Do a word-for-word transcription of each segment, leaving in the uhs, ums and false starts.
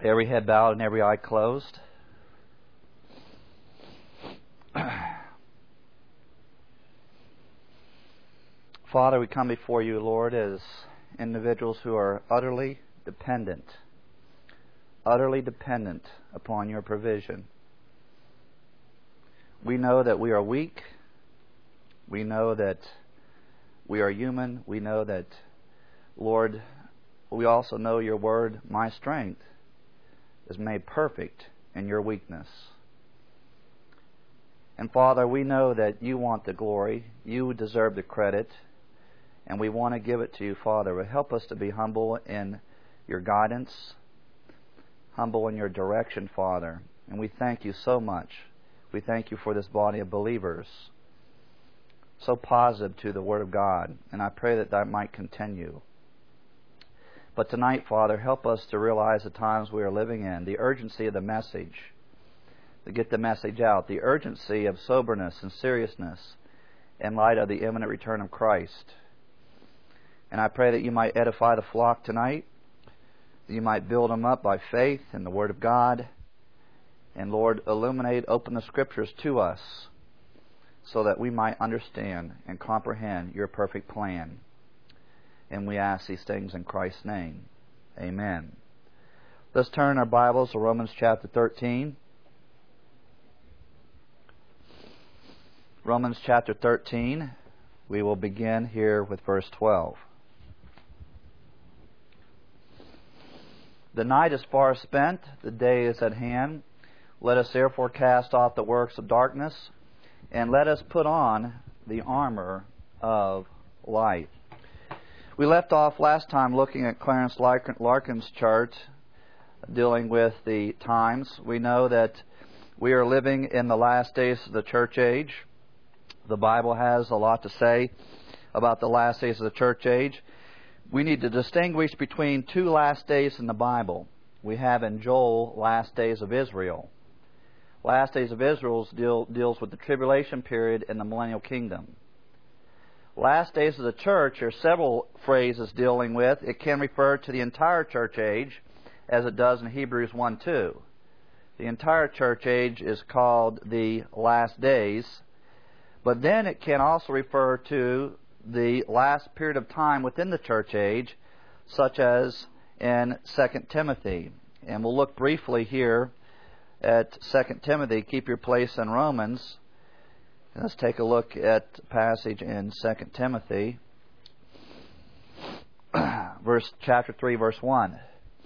Every head bowed and every eye closed. Father, we come before you, Lord, as individuals who are utterly dependent, utterly dependent upon your provision. We know that we are weak. We know that we are human. We know that, Lord, we also know your word, my strength is made perfect in your weakness. And Father, we know that you want the glory. You deserve the credit. And we want to give it to you, Father. But help us to be humble in your guidance, humble in your direction, Father. And we thank you so much. We thank you for this body of believers, so positive to the Word of God. And I pray that that might continue. But tonight, Father, help us to realize the times we are living in, the urgency of the message, to get the message out, the urgency of soberness and seriousness in light of the imminent return of Christ. And I pray that you might edify the flock tonight, that you might build them up by faith in the Word of God, and Lord, illuminate, open the Scriptures to us so that we might understand and comprehend your perfect plan. And we ask these things in Christ's name. Amen. Let's turn our Bibles to Romans chapter thirteen. Romans chapter thirteen. We will begin here with verse twelve. The night is far spent, the day is at hand. Let us therefore cast off the works of darkness, and let us put on the armor of light. We left off last time looking at Clarence Larkin's chart dealing with the times. We know that we are living in the last days of the church age. The Bible has a lot to say about the last days of the church age. We need to distinguish between two last days in the Bible. We have in Joel, last days of Israel. Last days of Israel deal, deals with the tribulation period in the millennial kingdom. Last days of the church are several phrases dealing with. It can refer to the entire church age, as it does in Hebrews one two. The entire church age is called the last days. But then it can also refer to the last period of time within the church age, such as in Second Timothy. And we'll look briefly here at Second Timothy. Keep your place in Romans. Let's take a look at a passage in Second Timothy, verse chapter three, verse one.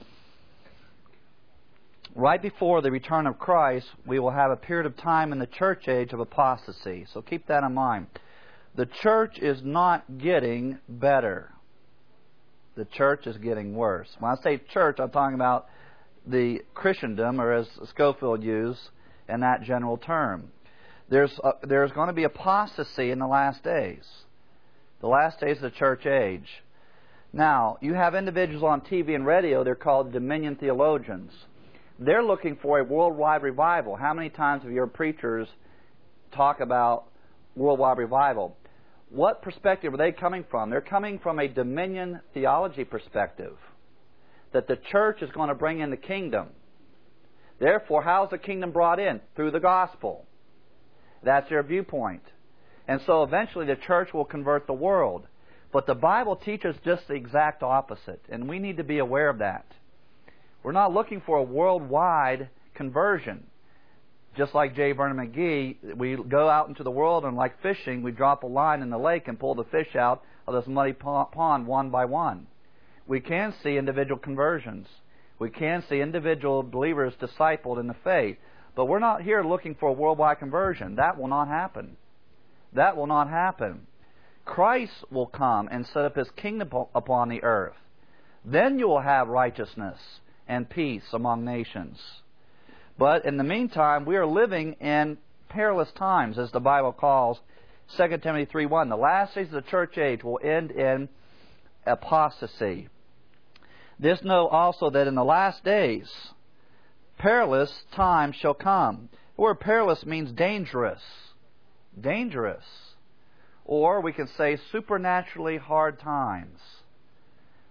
Right before the return of Christ, we will have a period of time in the church age of apostasy. So keep that in mind. The church is not getting better. The church is getting worse. When I say church, I'm talking about the Christendom, or as Scofield used, in that general term. There's uh, there's going to be apostasy in the last days. The last days of the church age. Now, you have individuals on T V and radio, they're called Dominion theologians. They're looking for a worldwide revival. How many times have your preachers talk about worldwide revival? What perspective are they coming from? They're coming from a dominion theology perspective, that the church is going to bring in the kingdom. Therefore, how is the kingdom brought in? Through the gospel. That's their viewpoint. And so eventually the church will convert the world. But the Bible teaches just the exact opposite, and we need to be aware of that. We're not looking for a worldwide conversion. Just like J. Vernon McGee, we go out into the world and like fishing, we drop a line in the lake and pull the fish out of this muddy pond one by one. We can see individual conversions. We can see individual believers discipled in the faith. But we're not here looking for a worldwide conversion. That will not happen. That will not happen. Christ will come and set up His kingdom upon the earth. Then you will have righteousness and peace among nations. But in the meantime, we are living in perilous times, as the Bible calls Second Timothy three one. The last days of the church age will end in apostasy. This know also that in the last days perilous times shall come. The word perilous means dangerous. Dangerous. Or we can say supernaturally hard times.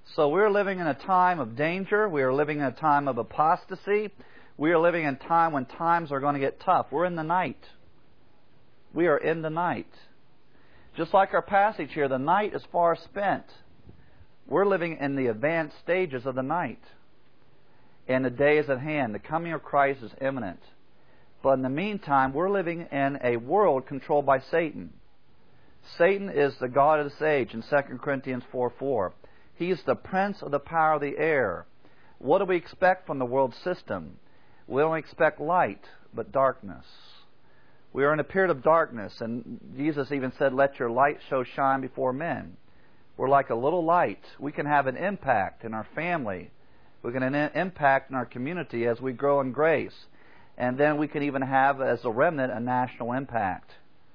So we're living in a time of danger. We are living in a time of apostasy. We are living in a time when times are going to get tough. We're in the night. We are in the night. Just like our passage here, the night is far spent. We're living in the advanced stages of the night. And the day is at hand. The coming of Christ is imminent. But in the meantime, we're living in a world controlled by Satan. Satan is the god of this age in Second Corinthians four four. He's the prince of the power of the air. What do we expect from the world system? We don't expect light, but darkness. We are in a period of darkness, and Jesus even said, "Let your light so shine before men." We're like a little light. We can have an impact in our family. We can have an impact in our community as we grow in grace. And then we can even have, as a remnant, a national impact.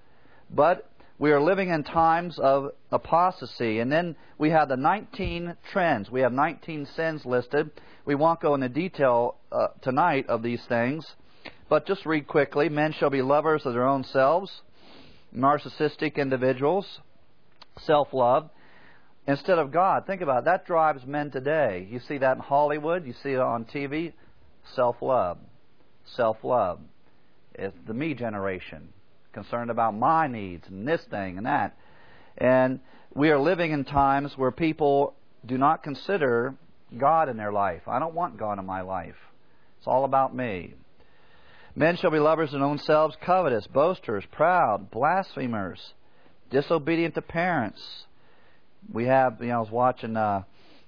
But we are living in times of apostasy. And then we have the nineteen trends. We have nineteen sins listed. We won't go into detail uh, tonight of these things. But just read quickly. Men shall be lovers of their own selves, narcissistic individuals, self-love, instead of God. Think about it. That drives men today. You see that in Hollywood. You see it on T V. Self-love. Self-love. It's the me generation. Concerned about my needs and this thing and that. And we are living in times where people do not consider God in their life. I don't want God in my life. It's all about me. Men shall be lovers of their own selves, covetous, boasters, proud, blasphemers, disobedient to parents. We have, you know, I was watching uh,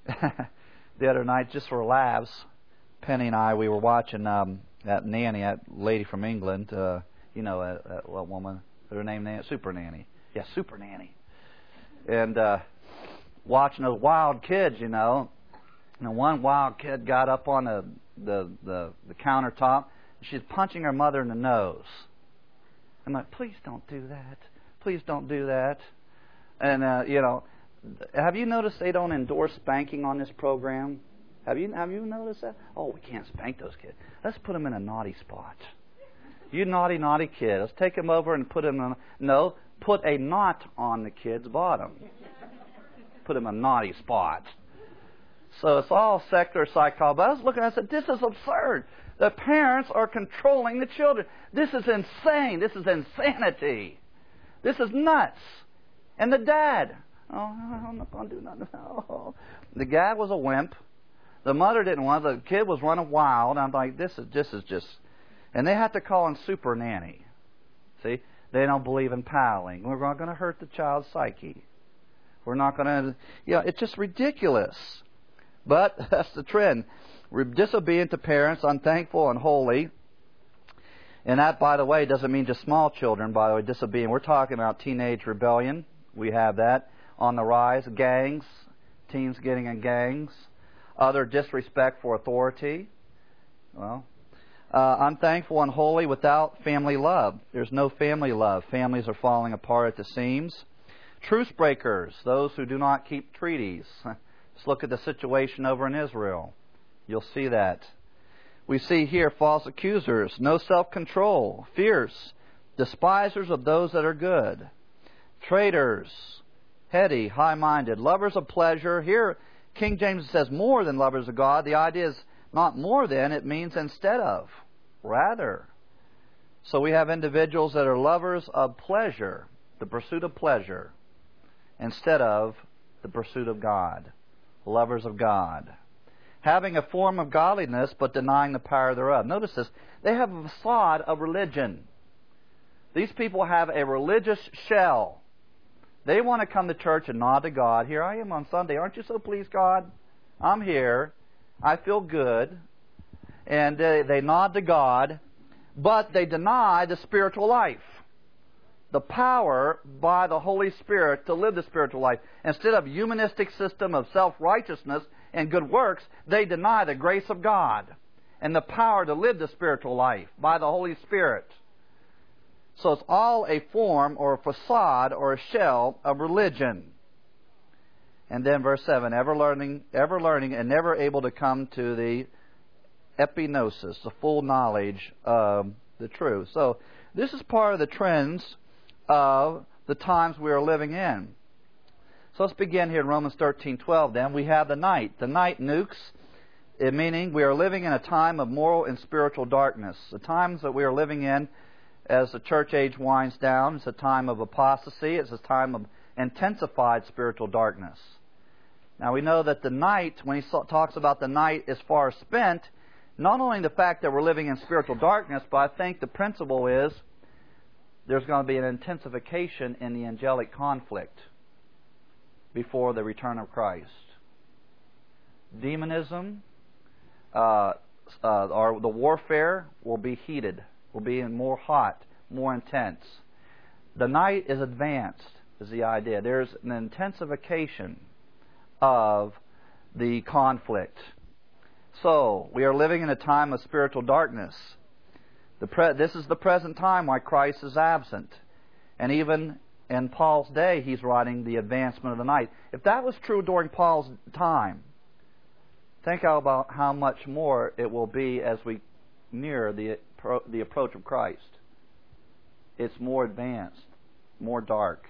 the other night, just for laughs, Penny and I, we were watching um, that nanny, that lady from England, uh, you know, that, that woman, her name, Nanny, Super Nanny. Yeah, Super Nanny. And uh, watching those wild kids, you know. And one wild kid got up on the, the, the, the countertop. She's punching her mother in the nose. I'm like, please don't do that. Please don't do that. And, uh, you know, have you noticed they don't endorse spanking on this program? Have you have you noticed that? Oh, we can't spank those kids. Let's put them in a naughty spot. You naughty, naughty kid. Let's take him over and put him in... No, put a knot on the kid's bottom. Put him in a naughty spot. So it's all secular psychology. But I was looking at it and I said, this is absurd. The parents are controlling the children. This is insane. This is insanity. This is nuts. And the dad... Oh, I'm not going to do nothing. Oh. The dad was a wimp. The mother didn't want it. The kid was running wild. I'm like, this is, this is just... And they have to call him Super Nanny. See? They don't believe in paddling. We're not going to hurt the child's psyche. We're not going to... You know, it's just ridiculous. But that's the trend. We're disobedient to parents, unthankful, unholy. And that, by the way, doesn't mean just small children, by the way, disobedient. We're talking about teenage rebellion. We have that on the rise. Gangs. Teens getting in gangs. Other disrespect for authority. Well... Uh, unthankful, unholy, without family love. There's no family love. Families are falling apart at the seams. Truce breakers, those who do not keep treaties. Just look at the situation over in Israel. You'll see that. We see here false accusers, no self-control, fierce, despisers of those that are good, traitors, heady, high-minded, lovers of pleasure. Here, King James says more than lovers of God. The idea is not more than, it means instead of, rather. So we have individuals that are lovers of pleasure, the pursuit of pleasure, instead of the pursuit of God, lovers of God. Having a form of godliness, but denying the power thereof. Notice this, they have a facade of religion. These people have a religious shell. They want to come to church and nod to God. Here I am on Sunday. Aren't you so pleased, God? I'm here. I feel good. And uh, they nod to God, but they deny the spiritual life. The power by the Holy Spirit to live the spiritual life. Instead of humanistic system of self-righteousness and good works, they deny the grace of God and the power to live the spiritual life by the Holy Spirit. So it's all a form or a facade or a shell of religion. And then verse seven, ever learning, ever learning and never able to come to the epignosis, the full knowledge of the truth. So this is part of the trends of the times we are living in. So let's begin here in Romans thirteen twelve then. We have the night. The night nukes, it meaning we are living in a time of moral and spiritual darkness. The times that we are living in as the church age winds down, it's a time of apostasy. It's a time of intensified spiritual darkness. Now we know that the night, when he talks about the night as far spent, not only the fact that we're living in spiritual darkness, but I think the principle is there's going to be an intensification in the angelic conflict before the return of Christ. Demonism, uh, uh, or the warfare will be heated, will be more hot, more intense. The night is advanced, is the idea. There's an intensification of the conflict. So, we are living in a time of spiritual darkness. The pre- this is the present time why Christ is absent. And even in Paul's day, he's writing the advancement of the night. If that was true during Paul's time, think about how much more it will be as we near the, the approach of Christ. It's more advanced, more dark.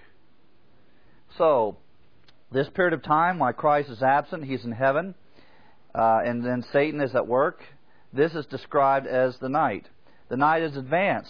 So, this period of time, while Christ is absent, he's in heaven, uh, and then Satan is at work. This is described as the night. The night is advanced.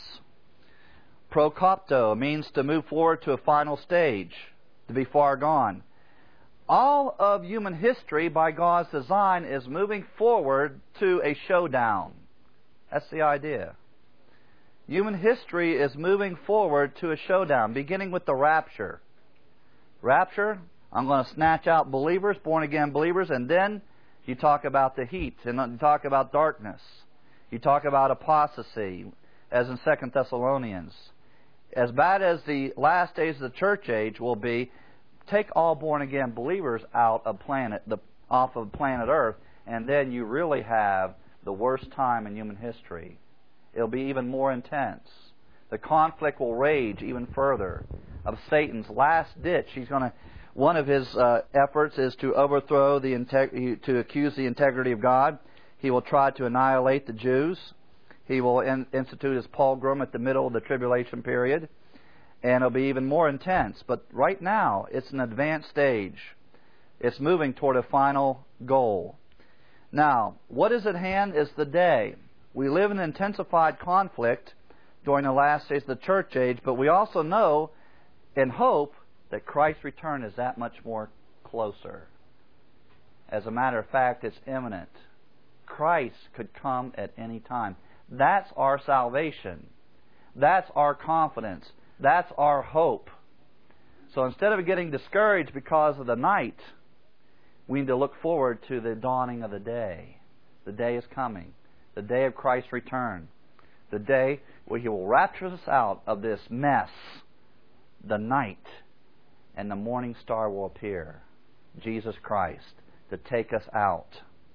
Prokopto means to move forward to a final stage, to be far gone. All of human history, by God's design, is moving forward to a showdown. That's the idea. Human history is moving forward to a showdown, beginning with the rapture. Rapture, I'm going to snatch out believers, born-again believers, and then you talk about the heat, and you talk about darkness. You talk about apostasy, as in Second Thessalonians. As bad as the last days of the church age will be, take all born-again believers out of planet, the, off of planet Earth, and then you really have the worst time in human history. It'll be even more intense. The conflict will rage even further. Of Satan's last ditch, he's going to. One of his uh, efforts is to overthrow the integ- to accuse the integrity of God. He will try to annihilate the Jews. He will in- institute his pogrom at the middle of the tribulation period, and it'll be even more intense. But right now, it's an advanced stage. It's moving toward a final goal. Now, what is at hand is the day. We live in intensified conflict during the last days of the church age, but we also know and hope that Christ's return is that much more closer. As a matter of fact, it's imminent. Christ could come at any time. That's our salvation. That's our confidence. That's our hope. So instead of getting discouraged because of the night, we need to look forward to the dawning of the day. The day is coming. The day of Christ's return. The day where He will rapture us out of this mess. The night. And the morning star will appear. Jesus Christ. To take us out.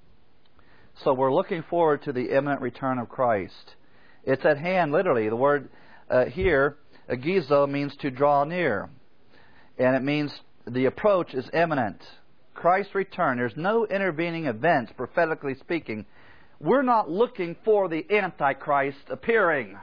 So we're looking forward to the imminent return of Christ. It's at hand, literally. The word uh, here, agizo, means to draw near. And it means the approach is imminent. Christ's return. There's no intervening events, prophetically speaking. We're not looking for the Antichrist appearing.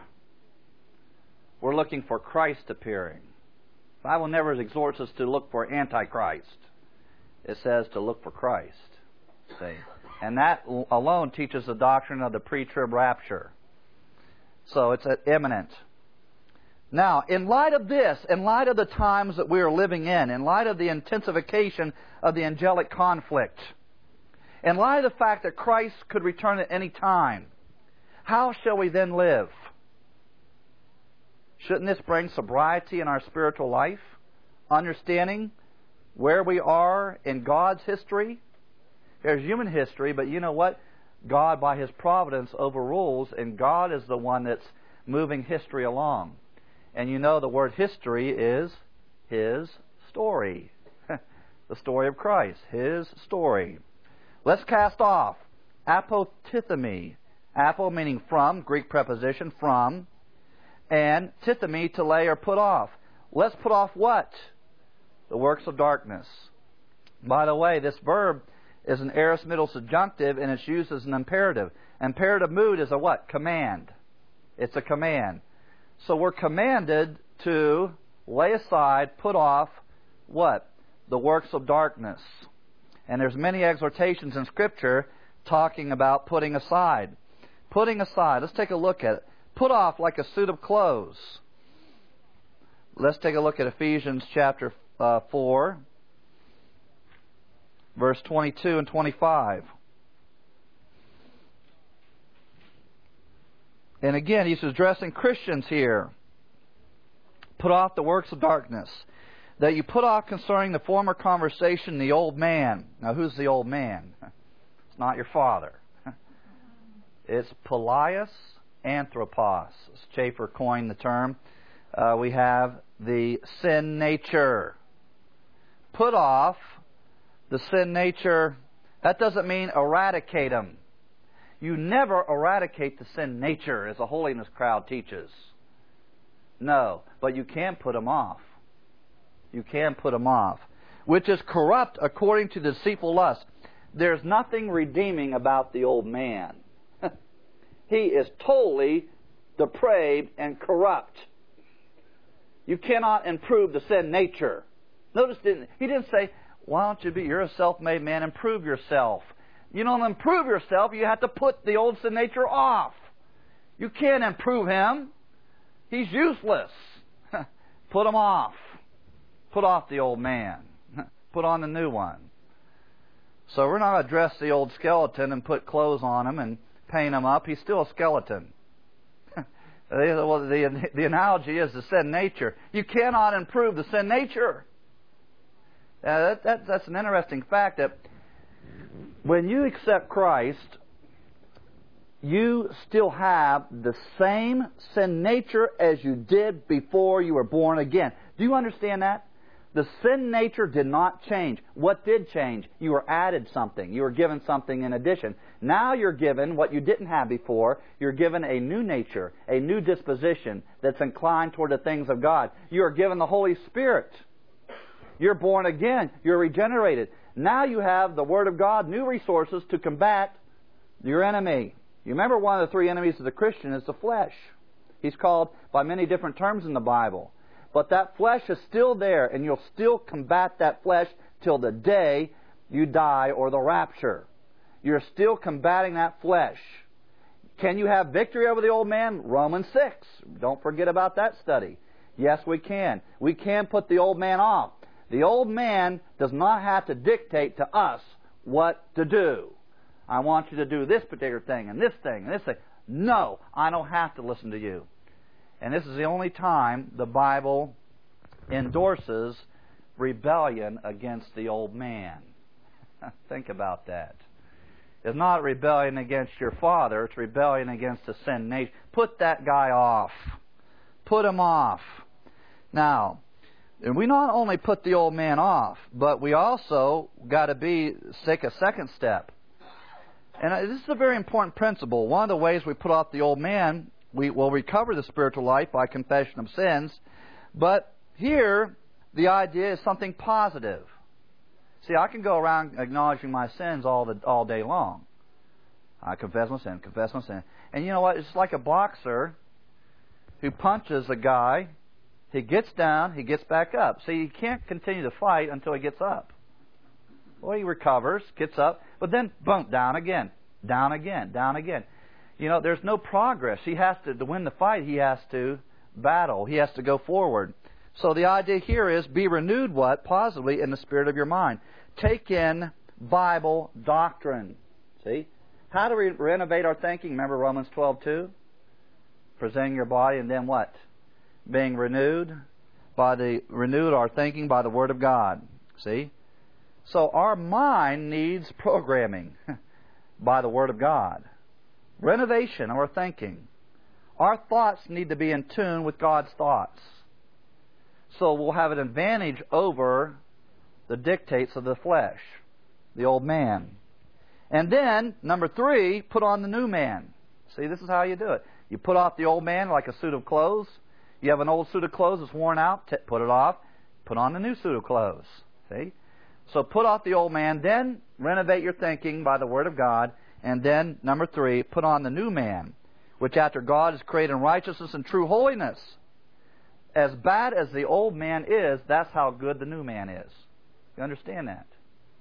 We're looking for Christ appearing. The Bible never exhorts us to look for Antichrist. It says to look for Christ. See? And that alone teaches the doctrine of the pre-trib rapture. So it's imminent. Now, in light of this, in light of the times that we are living in, in light of the intensification of the angelic conflict, in light of the fact that Christ could return at any time, how shall we then live? Shouldn't this bring sobriety in our spiritual life? Understanding where we are in God's history? There's human history, but you know what? God, by His providence, overrules, and God is the one that's moving history along. And you know the word history is His story. The story of Christ. His story. Let's cast off apotithemi. Apo meaning from, Greek preposition, from. And tithemi, to lay or put off. Let's put off what? The works of darkness. By the way, this verb is an aorist middle subjunctive, and it's used as an imperative. Imperative mood is a what? Command. It's a command. So we're commanded to lay aside, put off what? the works of darkness. And there's many exhortations in Scripture talking about putting aside. Putting aside. Let's take a look at it. Put off like a suit of clothes. Let's take a look at Ephesians chapter uh, four, verse twenty-two and twenty-five. And again, he's addressing Christians here. Put off the works of darkness, that you put off concerning the former conversation the old man. Now, who's the old man? It's not your father. It's Polias Anthropos. As Schaeffer coined the term. Uh, we have the sin nature. Put off the sin nature. That doesn't mean eradicate them. You never eradicate the sin nature, as the holiness crowd teaches. No, but you can put them off. You can put them off. Which is corrupt according to the deceitful lust. There's nothing redeeming about the old man. He is totally depraved and corrupt. You cannot improve the sin nature. Notice, didn't, he didn't say, why don't you be, you're a self-made man, improve yourself. You don't improve yourself, you have to put the old sin nature off. You can't improve him. He's useless. Put him off. Put off the old man. Put on the new one. So we're not going to dress the old skeleton and put clothes on him and paint him up. He's still a skeleton. Well, the, the analogy is the sin nature. You cannot improve the sin nature. Uh, that, that, that's an interesting fact that when you accept Christ, you still have the same sin nature as you did before you were born again. Do you understand that? The sin nature did not change. What did change? You were added something. You were given something in addition. Now you're given what you didn't have before. You're given a new nature, a new disposition that's inclined toward the things of God. You are given the Holy Spirit. You're born again. You're regenerated. Now you have the Word of God, new resources to combat your enemy. You remember one of the three enemies of the Christian is the flesh. He's called by many different terms in the Bible. But that flesh is still there, and you'll still combat that flesh till the day you die or the rapture. You're still combating that flesh. Can you have victory over the old man? Romans six. Don't forget about that study. Yes, we can. We can put the old man off. The old man does not have to dictate to us what to do. I want you to do this particular thing and this thing and this thing. No, I don't have to listen to you. And this is the only time the Bible endorses rebellion against the old man. Think about that. It's not rebellion against your father, it's rebellion against the sin nature. Put that guy off. Put him off. Now, and we not only put the old man off, but we also got to be take a second step. And this is a very important principle. One of the ways we put off the old man, we will recover the spiritual life by confession of sins. But here, the idea is something positive. See, I can go around acknowledging my sins all the all day long. I confess my sin, confess my sin. And you know what? It's like a boxer who punches a guy. He gets down, he gets back up. See, he can't continue to fight until he gets up. Well, he recovers, gets up, but then, boom, down again, down again, down again. You know, there's no progress. He has to, to win the fight, he has to battle. He has to go forward. So the idea here is be renewed what? Positively in the spirit of your mind. Take in Bible doctrine. See? How do we renovate our thinking? Remember Romans twelve two? Presenting your body and then what? Being renewed by the renewed our thinking by the Word of God. See? So our mind needs programming by the Word of God. Renovation of our thinking. Our thoughts need to be in tune with God's thoughts. So we'll have an advantage over the dictates of the flesh, the old man. And then, number three, put on the new man. See, this is how you do it. You put off the old man like a suit of clothes. You have an old suit of clothes that's worn out, t- put it off. Put on the new suit of clothes. See? So put off the old man, then renovate your thinking by the Word of God. And then, number three, put on the new man, which after God is created in righteousness and true holiness. As bad as the old man is, that's how good the new man is. You understand that?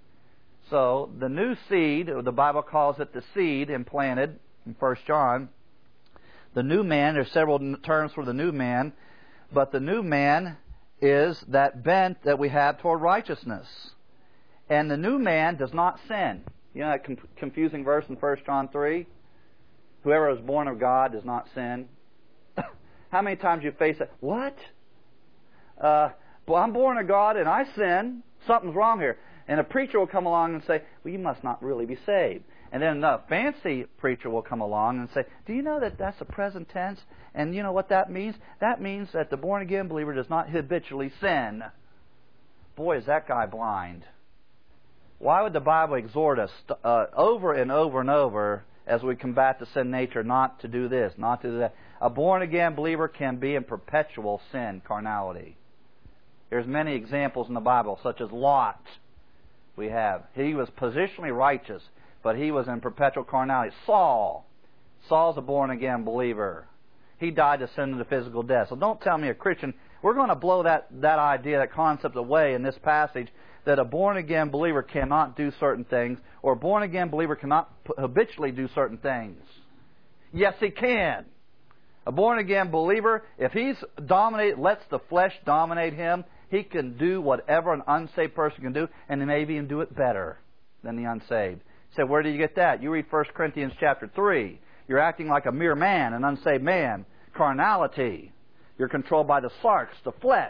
So, the new seed, the Bible calls it the seed implanted in First John. The new man, there's several terms for the new man, but the new man is that bent that we have toward righteousness. And the new man does not sin. You know that com- confusing verse in First John three? Whoever is born of God does not sin. How many times you face it? What? Uh, well, I'm born of God and I sin. Something's wrong here. And a preacher will come along and say, well, you must not really be saved. And then a fancy preacher will come along and say, do you know that that's a present tense? And you know what that means? That means that the born-again believer does not habitually sin. Boy, is that guy blind. Why would the Bible exhort us uh, over and over and over as we combat the sin nature not to do this, not to do that? A born-again believer can be in perpetual sin, carnality. There's many examples in the Bible, such as Lot. We have. He was positionally righteous, but he was in perpetual carnality. Saul. Saul's a born-again believer. He died to sin and to physical death. So don't tell me a Christian... We're going to blow that, that idea, that concept away in this passage, that a born-again believer cannot do certain things, or a born-again believer cannot habitually do certain things. Yes, he can. A born-again believer, if he's dominated, lets the flesh dominate him, he can do whatever an unsaved person can do, and maybe even do it better than the unsaved. So where do you get that? You read First Corinthians chapter three. You're acting like a mere man, an unsaved man. Carnality. You're controlled by the sarx, the flesh.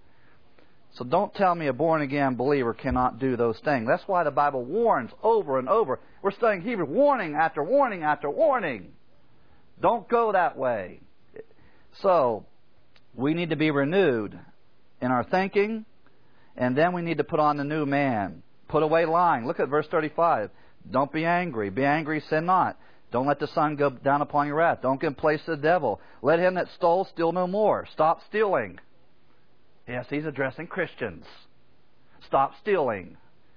So don't tell me a born-again believer cannot do those things. That's why the Bible warns over and over. We're studying Hebrew, warning after warning after warning. Don't go that way. So, we need to be renewed in our thinking, and then we need to put on the new man. Put away lying. Look at verse thirty-five. Don't be angry. Be angry, sin not. Don't let the sun go down upon your wrath. Don't give place to the devil. Let him that stole steal no more. Stop stealing. Yes, he's addressing Christians. Stop stealing.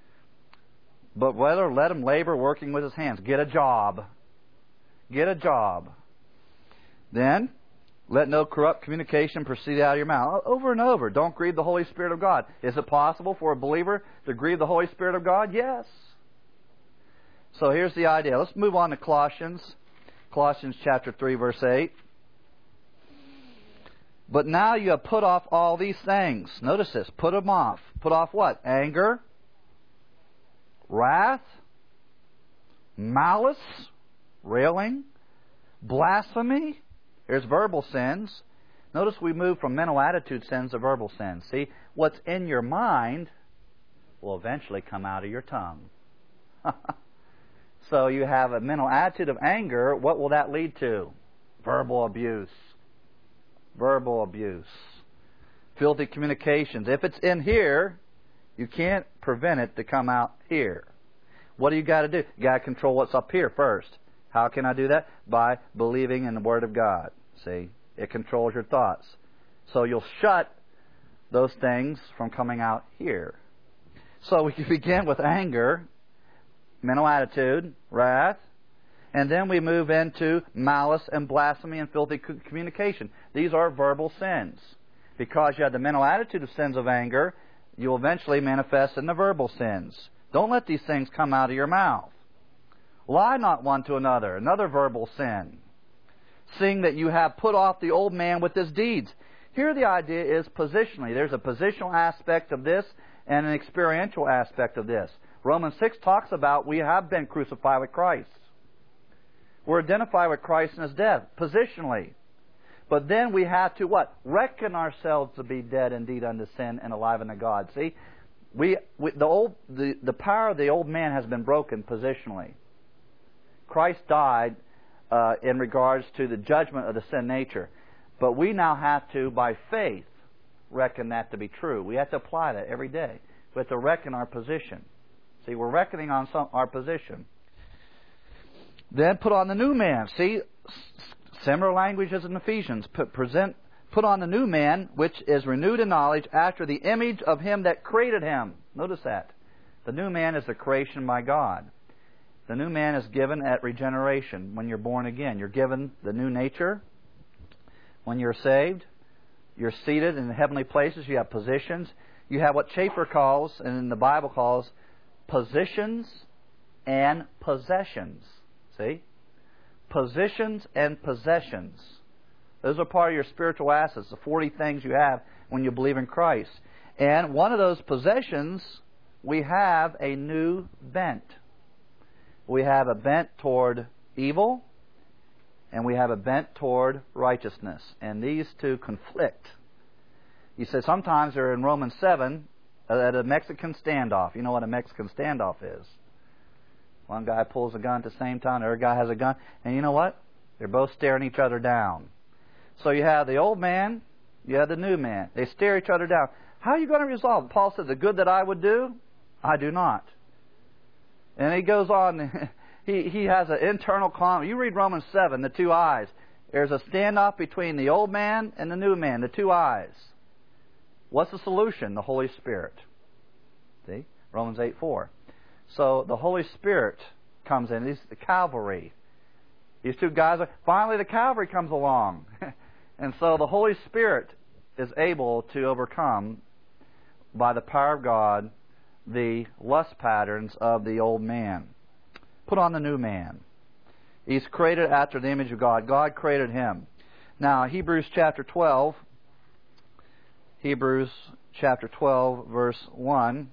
But rather let him labor working with his hands. Get a job. Get a job. Then, let no corrupt communication proceed out of your mouth. Over and over. Don't grieve the Holy Spirit of God. Is it possible for a believer to grieve the Holy Spirit of God? Yes. So here's the idea. Let's move on to Colossians. Colossians chapter three, verse eight. But now you have put off all these things. Notice this. Put them off. Put off what? Anger, wrath, malice, railing, blasphemy. There's verbal sins. Notice we move from mental attitude sins to verbal sins. See, what's in your mind will eventually come out of your tongue. So you have a mental attitude of anger. What will that lead to? Verbal abuse. Verbal abuse. Filthy communications. If it's in here, you can't prevent it to come out here. What do you got to do? You got to control what's up here first. How can I do that? By believing in the Word of God. See? It controls your thoughts. So you'll shut those things from coming out here. So we can begin with anger, mental attitude, wrath, and then we move into malice and blasphemy and filthy communication. These are verbal sins. Because you have the mental attitude of sins of anger, you'll eventually manifest in the verbal sins. Don't let these things come out of your mouth. Lie not one to another, another verbal sin. Seeing that you have put off the old man with his deeds. Here the idea is positionally. There's a positional aspect of this and an experiential aspect of this. Romans six talks about we have been crucified with Christ. We're identified with Christ in His death, positionally. But then we have to what? Reckon ourselves to be dead indeed unto sin and alive unto God. See, we, we the old the, the power of the old man has been broken positionally. Christ died uh, in regards to the judgment of the sin nature. But we now have to, by faith, reckon that to be true. We have to apply that every day. We have to reckon our position. See, we're reckoning on some, our position. Then put on the new man. See, similar language as in Ephesians. Put, present, put on the new man, which is renewed in knowledge after the image of Him that created him. Notice that. The new man is the creation by God. The new man is given at regeneration when you're born again. You're given the new nature. When you're saved, you're seated in the heavenly places. You have positions. You have what Schaeffer calls, and the Bible calls, positions and possessions. See? Positions and possessions. Those are part of your spiritual assets, the forty things you have when you believe in Christ. And one of those possessions, we have a new bent. We have a bent toward evil, and we have a bent toward righteousness. And these two conflict. You say sometimes they're in Romans seven at a Mexican standoff. You know what a Mexican standoff is. One guy pulls a gun at the same time, the other guy has a gun. And you know what? They're both staring each other down. So you have the old man, you have the new man. They stare each other down. How are you going to resolve it? Paul said, the good that I would do, I do not. And he goes on, he, he has an internal conflict. You read Romans seven, the two eyes. There's a standoff between the old man and the new man, the two eyes. What's the solution? The Holy Spirit. See? Romans eight four. So the Holy Spirit comes in. These the Calvary. These two guys are, finally the Calvary comes along. And so the Holy Spirit is able to overcome, by the power of God, the lust patterns of the old man. Put on the new man. He's created after the image of God. God created him. Now, Hebrews chapter twelve. Hebrews chapter twelve, verse one.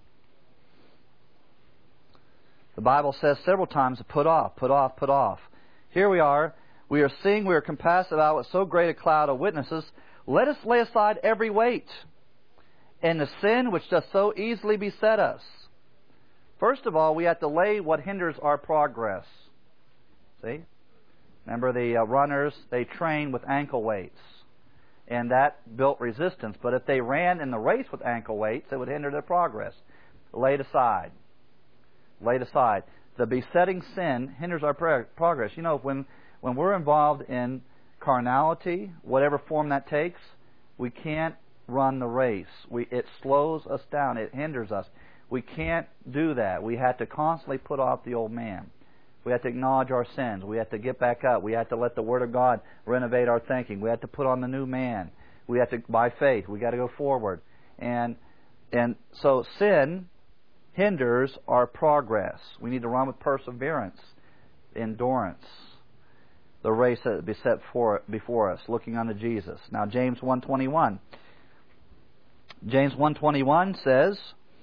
The Bible says several times to put off, put off, put off. Here we are. We are seeing we are compassed about with so great a cloud of witnesses. Let us lay aside every weight and the sin which does so easily beset us. First of all, we have to lay what hinders our progress. See? Remember the uh, runners, they train with ankle weights. And that built resistance. But if they ran in the race with ankle weights, it would hinder their progress. Laid aside. Laid aside. The besetting sin hinders our progress. You know, when, when we're involved in carnality, whatever form that takes, we can't run the race. We, it slows us down. It hinders us. We can't do that. We have to constantly put off the old man. We have to acknowledge our sins. We have to get back up. We have to let the Word of God renovate our thinking. We have to put on the new man. We have to, by faith, we got to go forward. And and so sin hinders our progress. We need to run with perseverance, endurance, the race that be set for, before us, looking unto Jesus. Now, James one twenty-one. James one twenty-one says,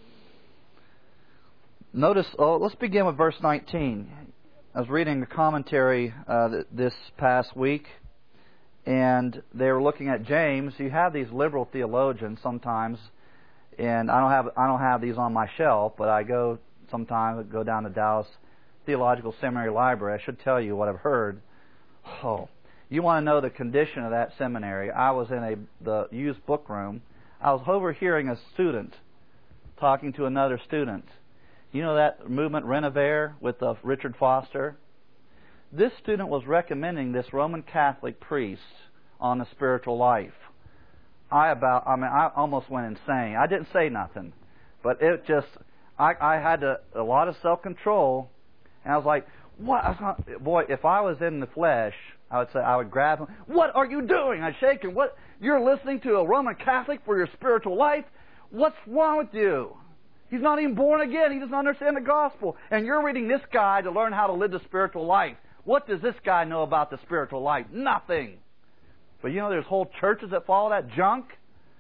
notice, oh, let's begin with verse nineteen. I was reading a commentary uh, this past week, and they were looking at James. You have these liberal theologians sometimes, and I don't have I don't have these on my shelf, but I go sometimes go down to Dallas Theological Seminary Library. I should tell you what I've heard. Oh, you want to know the condition of that seminary? I was in a the used book room. I was overhearing a student talking to another student. You know that movement Renover with uh, Richard Foster? This student was recommending this Roman Catholic priest on the spiritual life. I about, I mean, I almost went insane. I didn't say nothing, but it just, I, I had to, a lot of self-control, and I was like, what? I was not, boy, if I was in the flesh, I would say, I would grab him. What are you doing? I'd shake him. What? You're listening to a Roman Catholic for your spiritual life? What's wrong with you? He's not even born again. He doesn't understand the gospel. And you're reading this guy to learn how to live the spiritual life. What does this guy know about the spiritual life? Nothing. But you know, there's whole churches that follow that junk.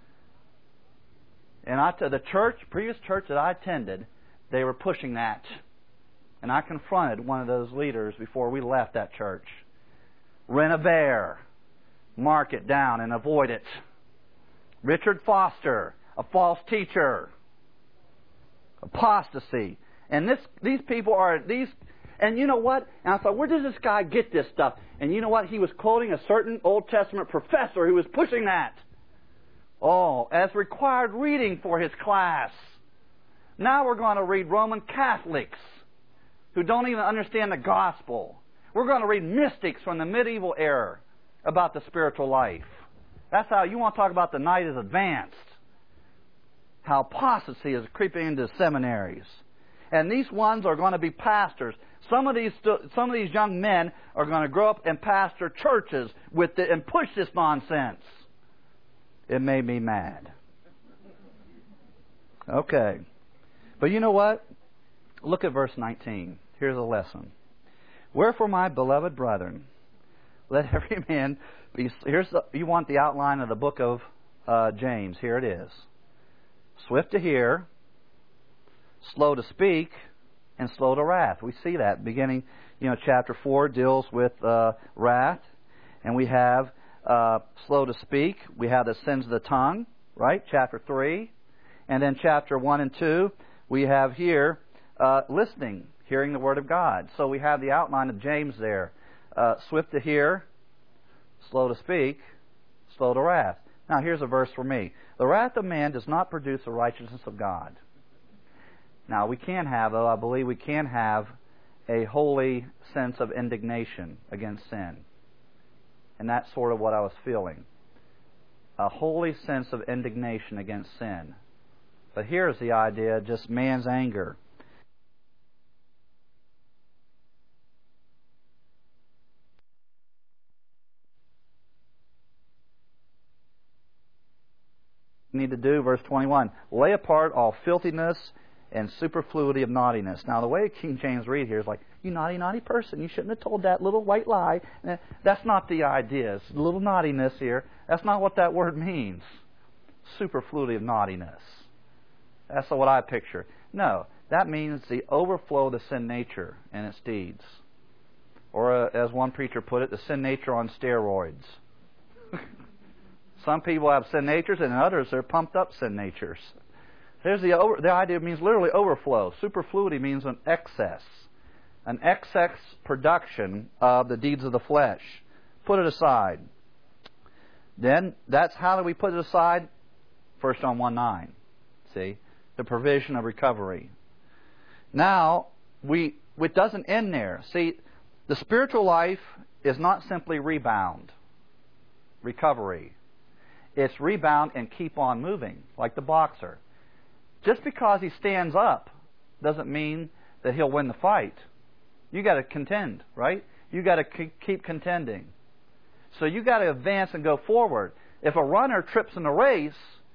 And I tell the church, previous church that I attended, they were pushing that. And I confronted one of those leaders before we left that church. Renover. Mark it down and avoid it. Richard Foster, a false teacher. Apostasy. And this, these people are, these, and you know what? And I thought, where does this guy get this stuff? And you know what? He was quoting a certain Old Testament professor who was pushing that. Oh, as required reading for his class. Now we're going to read Roman Catholics who don't even understand the gospel. We're going to read mystics from the medieval era about the spiritual life. That's how you want to talk about the night is advanced. How apostasy is creeping into seminaries. And these ones are going to be pastors. Some of these some of these young men are going to grow up and pastor churches with the, and push this nonsense. It made me mad. Okay. But you know what? Look at verse nineteen. Here's a lesson. Wherefore, my beloved brethren, let every man be... Here's the, you want the outline of the book of uh, James. Here it is. Swift to hear, slow to speak, and slow to wrath. We see that beginning, you know, chapter four deals with uh, wrath, and we have uh, slow to speak. We have the sins of the tongue, right? Chapter three. And then chapter one and two, we have here uh, listening, hearing the Word of God. So we have the outline of James there. Uh, swift to hear, slow to speak, slow to wrath. Now here's a verse for me. The wrath of man does not produce the righteousness of God. Now we can have, though, I believe we can have a holy sense of indignation against sin. And that's sort of what I was feeling. A holy sense of indignation against sin. But here's the idea, just man's anger. We need to do, verse twenty-one, lay apart all filthiness and superfluity of naughtiness. Now, the way King James read here is like, you naughty, naughty person, you shouldn't have told that little white lie. That's not the idea. It's a little naughtiness here. That's not what that word means. Superfluity of naughtiness. That's what I picture. No, that means the overflow of the sin nature and its deeds. Or, uh, as one preacher put it, the sin nature on steroids. Some people have sin natures, and others are pumped up sin natures. There's the over, the idea means literally overflow. Superfluity means an excess, an excess production of the deeds of the flesh. Put it aside. Then that's how do we put it aside? First John one nine. See, the provision of recovery. Now we it doesn't end there. See, the spiritual life is not simply rebound, recovery. It's rebound and keep on moving, like the boxer. Just because he stands up doesn't mean that he'll win the fight. You got to contend, right? You got to keep contending. So you got to advance and go forward. If a runner trips in a race,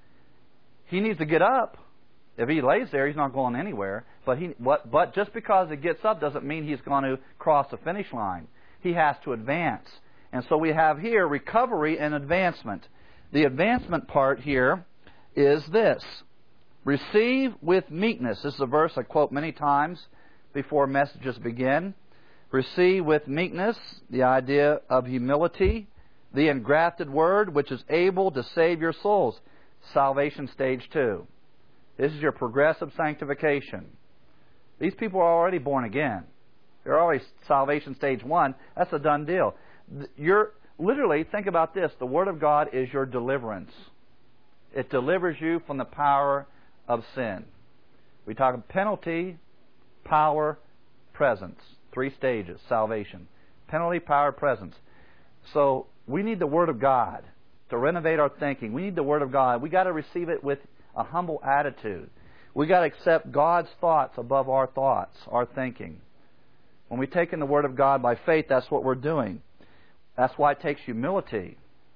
he needs to get up. If he lays there, he's not going anywhere. But he, what, but just because he gets up doesn't mean he's going to cross the finish line. He has to advance. And so we have here recovery and advancement. The advancement part here is this. Receive with meekness. This is a verse I quote many times before messages begin. Receive with meekness, the idea of humility, the engrafted word which is able to save your souls. Salvation stage two. This is your progressive sanctification. These people are already born again. They're already salvation stage one. That's a done deal. You're literally, think about this. The Word of God is your deliverance. It delivers you from the power of sin. We talk of penalty, power, presence. Three stages, salvation. Penalty, power, presence. So we need the Word of God to renovate our thinking. We need the Word of God. We got to receive it with a humble attitude. We got to accept God's thoughts above our thoughts, our thinking. When we take in the Word of God by faith, that's what we're doing. That's why it takes humility.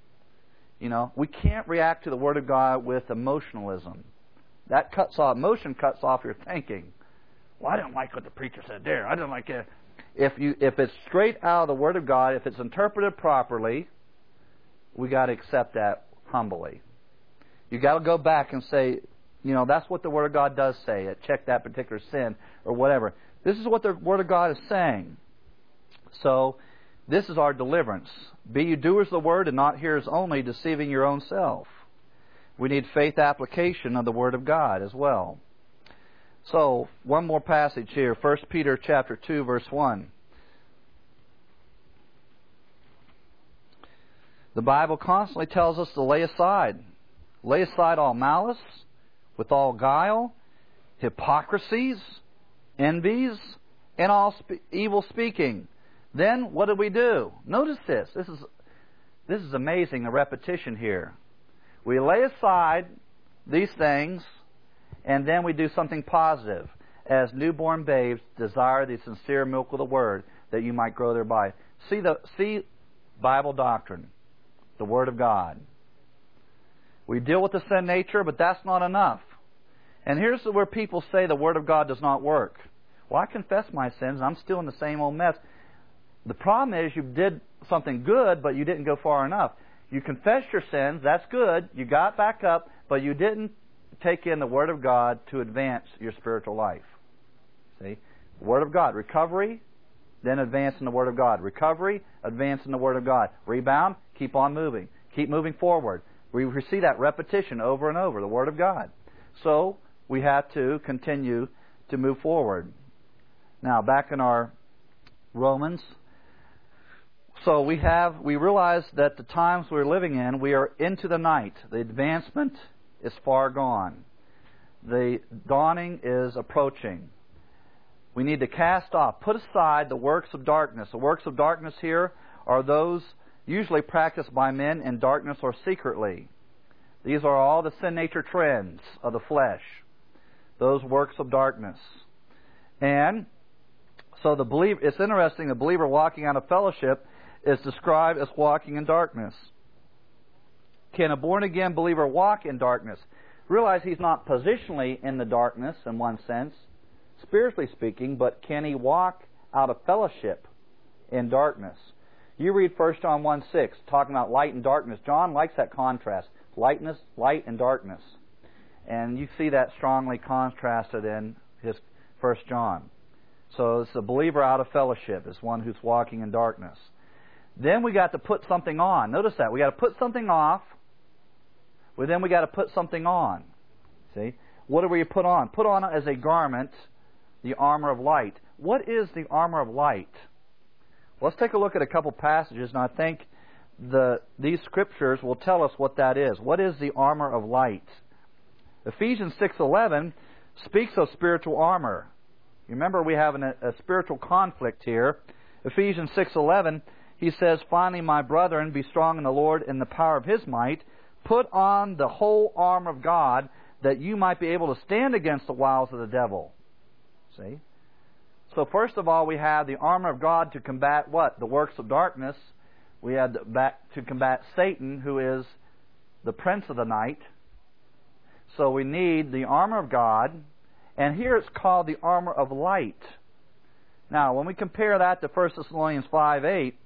You know, we can't react to the Word of God with emotionalism. That cuts off, emotion cuts off your thinking. Well, I didn't like what the preacher said there. I didn't like it. If you, if it's straight out of the Word of God, if it's interpreted properly, we got to accept that humbly. You got to go back and say, you know, that's what the Word of God does say. It check that particular sin or whatever. This is what the Word of God is saying. So, this is our deliverance. Be you doers of the Word and not hearers only, deceiving your own self. We need faith application of the Word of God as well. So, one more passage here. First Peter chapter two, verse one. The Bible constantly tells us to lay aside. Lay aside all malice, with all guile, hypocrisies, envies, and all spe- evil speaking. Then what do we do? Notice this. This is this is amazing, the repetition here. We lay aside these things, and then we do something positive. As newborn babes, desire the sincere milk of the Word, that you might grow thereby. See the see Bible doctrine, the Word of God. We deal with the sin nature, but that's not enough. And here's where people say the Word of God does not work. Well, I confess my sins, and I'm still in the same old mess. The problem is you did something good, but you didn't go far enough. You confessed your sins, that's good. You got back up, but you didn't take in the Word of God to advance your spiritual life. See? The Word of God. Recovery, then advance in the Word of God. Recovery, advance in the Word of God. Rebound, keep on moving. Keep moving forward. We see that repetition over and over, the Word of God. So, we have to continue to move forward. Now, back in our Romans. So we have, we realize that the times we're living in, we are into the night. The advancement is far gone. The dawning is approaching. We need to cast off, put aside the works of darkness. The works of darkness here are those usually practiced by men in darkness or secretly. These are all the sin nature trends of the flesh. Those works of darkness. And so the believer, it's interesting, the believer walking out of fellowship is described as walking in darkness. Can a born-again believer walk in darkness? Realize he's not positionally in the darkness in one sense, spiritually speaking, but can he walk out of fellowship in darkness? You read First John one six, talking about light and darkness. John likes that contrast, lightness, light and darkness. And you see that strongly contrasted in his First John. So it's the believer out of fellowship is one who's walking in darkness. Then we got to put something on. Notice that. We got to put something off. Well, then we got to put something on. See? What do we put on? Put on as a garment the armor of light. What is the armor of light? Well, let's take a look at a couple passages, and I think the these scriptures will tell us what that is. What is the armor of light? Ephesians six eleven speaks of spiritual armor. You remember we have an, a spiritual conflict here. Ephesians six eleven, he says, "Finally, my brethren, be strong in the Lord in the power of His might. Put on the whole armor of God, that you might be able to stand against the wiles of the devil." See? So first of all, we have the armor of God to combat what? The works of darkness. We had back to combat Satan, who is the prince of the night. So we need the armor of God. And here it's called the armor of light. Now, when we compare that to First Thessalonians five eight,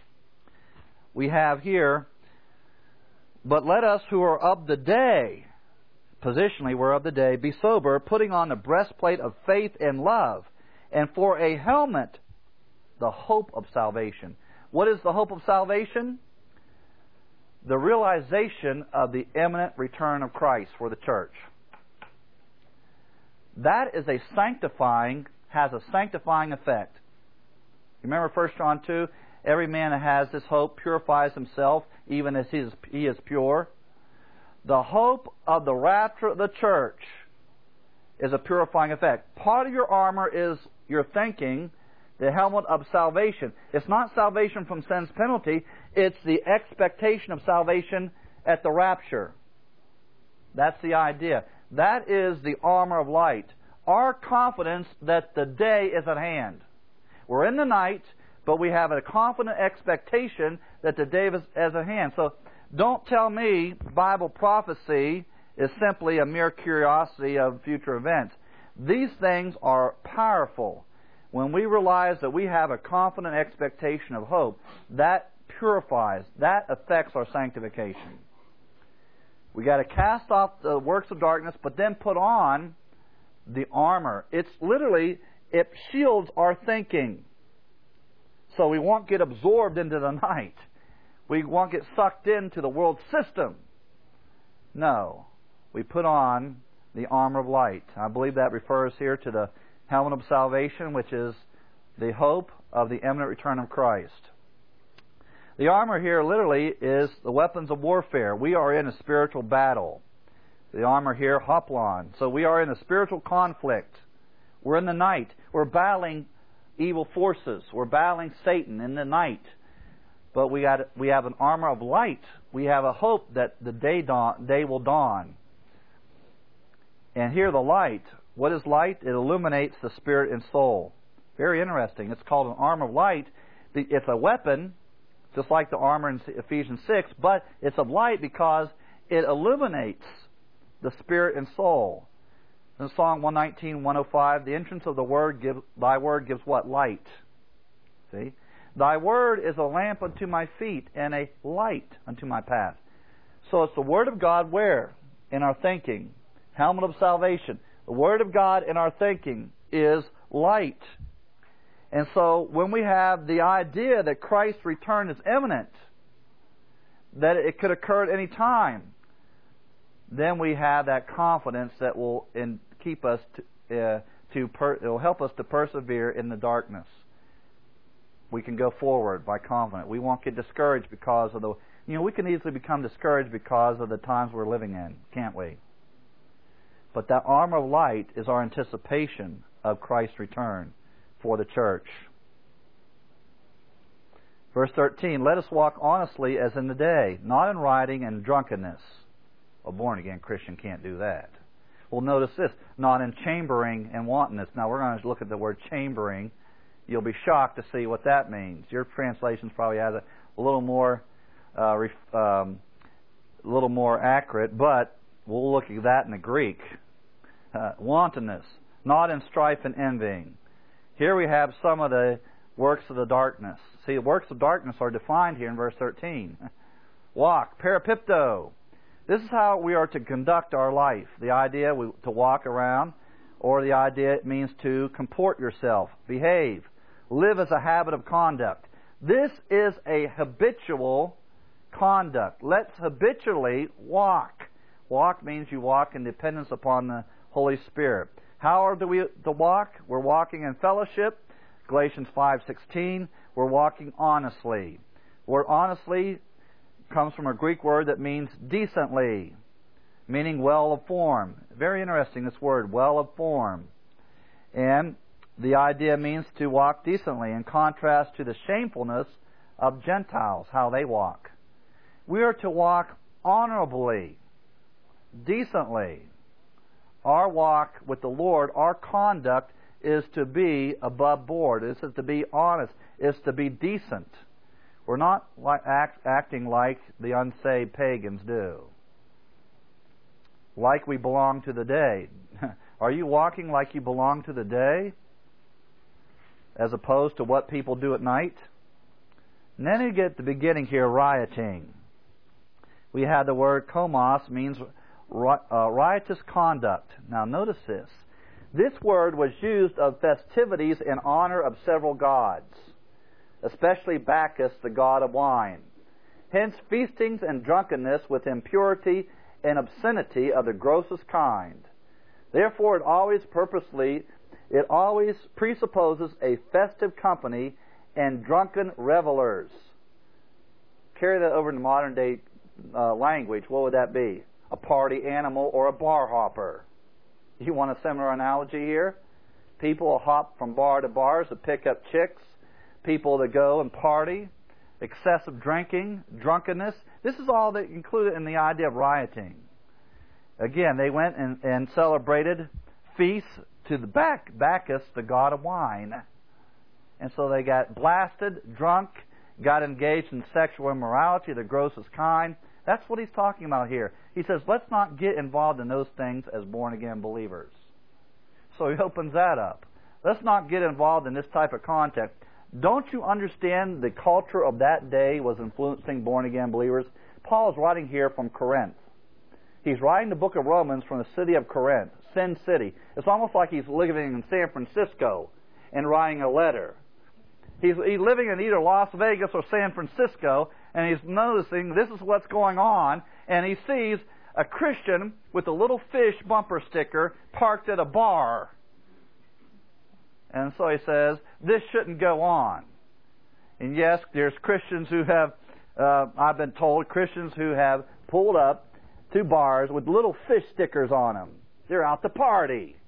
we have here, "But let us who are of the day," positionally we're of the day, "be sober, putting on the breastplate of faith and love, and for a helmet, the hope of salvation." What is the hope of salvation? The realization of the imminent return of Christ for the church. That is a sanctifying, has a sanctifying effect. Remember First John two? Every man that has this hope purifies himself, even as he is, he is pure. The hope of the rapture of the church is a purifying effect. Part of your armor is your thinking, the helmet of salvation. It's not salvation from sin's penalty, it's the expectation of salvation at the rapture. That's the idea. That is the armor of light. Our confidence that the day is at hand. We're in the night, but we have a confident expectation that the day is at hand. So don't tell me Bible prophecy is simply a mere curiosity of future events. These things are powerful. When we realize that we have a confident expectation of hope, that purifies, that affects our sanctification. We got to cast off the works of darkness, but then put on the armor. It's literally, it shields our thinking. So we won't get absorbed into the night. We won't get sucked into the world system. No. We put on the armor of light. I believe that refers here to the helmet of salvation, which is the hope of the imminent return of Christ. The armor here literally is the weapons of warfare. We are in a spiritual battle. The armor here, hoplon. So we are in a spiritual conflict. We're in the night. We're battling evil forces. We're battling Satan in the night. But we got we have an armor of light. We have a hope that the day dawn day will dawn. And here the light. What is light? It illuminates the spirit and soul. Very interesting. It's called an armor of light. It's a weapon, just like the armor in Ephesians six, but it's of light because it illuminates the spirit and soul. In Psalm one nineteen, one oh five, the entrance of the word, give, thy word gives what? Light. See? Thy word is a lamp unto my feet and a light unto my path. So it's the Word of God where? In our thinking. Helmet of salvation. The Word of God in our thinking is light. And so when we have the idea that Christ's return is imminent, that it could occur at any time, then we have that confidence that will in, keep us to, uh, to per, it will help us to persevere in the darkness. We can go forward by confidence. We won't get discouraged because of the, you know, we can easily become discouraged because of the times we're living in, can't we? But that armor of light is our anticipation of Christ's return for the church. Verse thirteen, let us walk honestly as in the day, not in rioting and drunkenness. A born-again Christian can't do that. Well, notice this, not in chambering and wantonness. Now, we're going to look at the word chambering. You'll be shocked to see what that means. Your translations probably has a, a little more, uh, ref, um, a little more accurate, but we'll look at that in the Greek. Uh, wantonness, not in strife and envying. Here we have some of the works of the darkness. See, the works of darkness are defined here in verse thirteen. Walk, parapipto. This is how we are to conduct our life. The idea we, to walk around, or the idea it means to comport yourself, behave, live as a habit of conduct. This is a habitual conduct. Let's habitually walk. Walk means you walk in dependence upon the Holy Spirit. How are we to walk? We're walking in fellowship. Galatians five sixteen. We're walking honestly. Word honestly comes from a Greek word that means decently, meaning well of form. Very interesting, this word, well of form. And the idea means to walk decently, in contrast to the shamefulness of Gentiles, how they walk. We are to walk honorably, decently. Our walk with the Lord, our conduct is to be above board. This is to be honest. It's to be decent. We're not like act, acting like the unsaved pagans do. Like we belong to the day. Are you walking like you belong to the day? As opposed to what people do at night? And then you get the beginning here, rioting. We had the word komos, means uh, riotous conduct. Now notice this. This word was used of festivities in honor of several gods, especially Bacchus, the god of wine. Hence, feastings and drunkenness with impurity and obscenity of the grossest kind. Therefore, it always purposely, it always presupposes a festive company and drunken revelers. Carry that over into modern day uh, language. What would that be? A party animal or a bar hopper. You want a similar analogy here? People will hop from bar to bars to pick up chicks. People that go and party, excessive drinking, drunkenness. This is all that included in the idea of rioting. Again, they went and, and celebrated feasts to the Bac- Bacchus, the god of wine. And so they got blasted, drunk, got engaged in sexual immorality, the grossest kind. That's what he's talking about here. He says, let's not get involved in those things as born-again believers. So he opens that up. Let's not get involved in this type of context. Don't you understand the culture of that day was influencing born-again believers? Paul is writing here from Corinth. He's writing the book of Romans from the city of Corinth, Sin City. It's almost like he's living in San Francisco and writing a letter. He's, he's living in either Las Vegas or San Francisco, and he's noticing this is what's going on, and he sees a Christian with a little fish bumper sticker parked at a bar. And so he says, this shouldn't go on. And yes, there's Christians who have, uh, I've been told, Christians who have pulled up to bars with little fish stickers on them. They're out to party.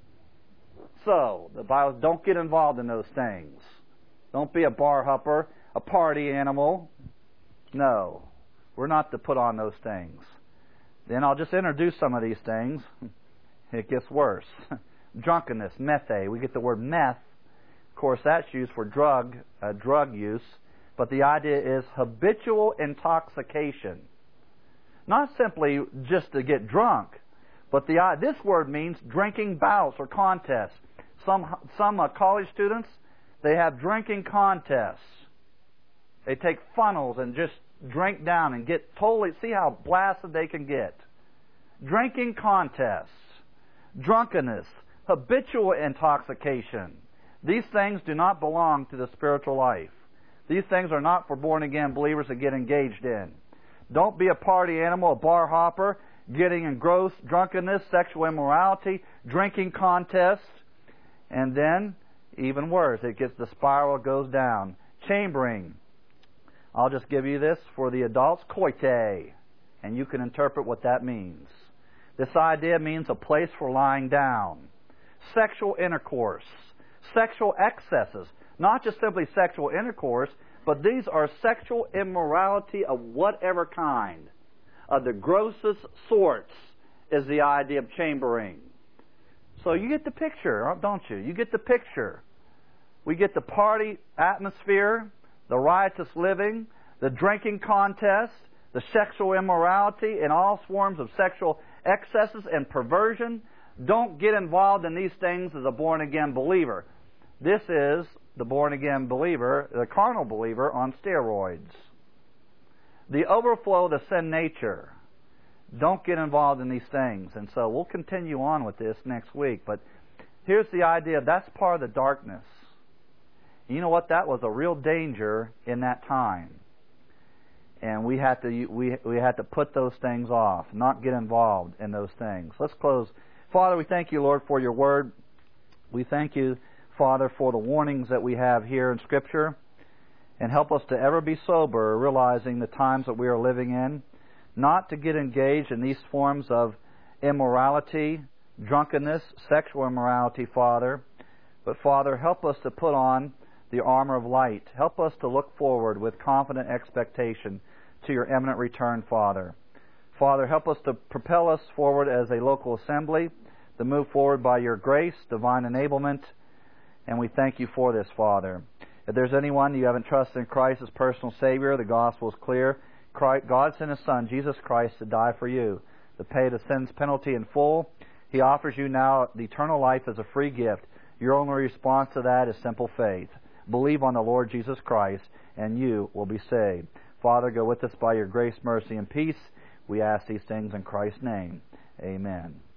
So, the Bible says, don't get involved in those things. Don't be a bar hopper, a party animal. No, we're not to put on those things. Then I'll just introduce some of these things. It gets worse. Drunkenness, methe. We get the word meth. Of course, that's used for drug, uh, drug use. But the idea is habitual intoxication. Not simply just to get drunk, But the uh, this word means drinking bouts or contests. Some some uh, college students, they have drinking contests. They take funnels and just drink down and get totally, see how blasted they can get. Drinking contests, drunkenness, habitual intoxication. These things do not belong to the spiritual life. These things are not for born-again believers to get engaged in. Don't be a party animal, a bar hopper, getting in gross drunkenness, sexual immorality, drinking contests, and then, even worse, it gets, the spiral goes down. Chambering. I'll just give you this for the adults, koite, and you can interpret what that means. This idea means a place for lying down. Sexual intercourse. Sexual excesses. Not just simply sexual intercourse, but these are sexual immorality of whatever kind. Of the grossest sorts is the idea of chambering. So you get the picture, don't you? You get the picture. We get the party atmosphere, the riotous living, the drinking contest, the sexual immorality, and all forms of sexual excesses and perversion. Don't get involved in these things as a born-again believer. This is the born-again believer, the carnal believer on steroids. The overflow of the sin nature. Don't get involved in these things. And so we'll continue on with this next week. But here's the idea. That's part of the darkness. You know what? That was a real danger in that time. And we had to we we had to put those things off, not get involved in those things. Let's close. Father, we thank you, Lord, for your word. We thank you, Father, for the warnings that we have here in Scripture. And help us to ever be sober, realizing the times that we are living in, not to get engaged in these forms of immorality, drunkenness, sexual immorality, Father. But, Father, help us to put on the armor of light. Help us to look forward with confident expectation to your imminent return, Father. Father, help us to propel us forward as a local assembly, to move forward by your grace, divine enablement, and we thank you for this, Father. If there's anyone you haven't trusted in Christ as personal Savior, the gospel is clear. God sent His Son, Jesus Christ, to die for you, to pay the sin's penalty in full. He offers you now the eternal life as a free gift. Your only response to that is simple faith. Believe on the Lord Jesus Christ, and you will be saved. Father, go with us by your grace, mercy, and peace. We ask these things in Christ's name. Amen.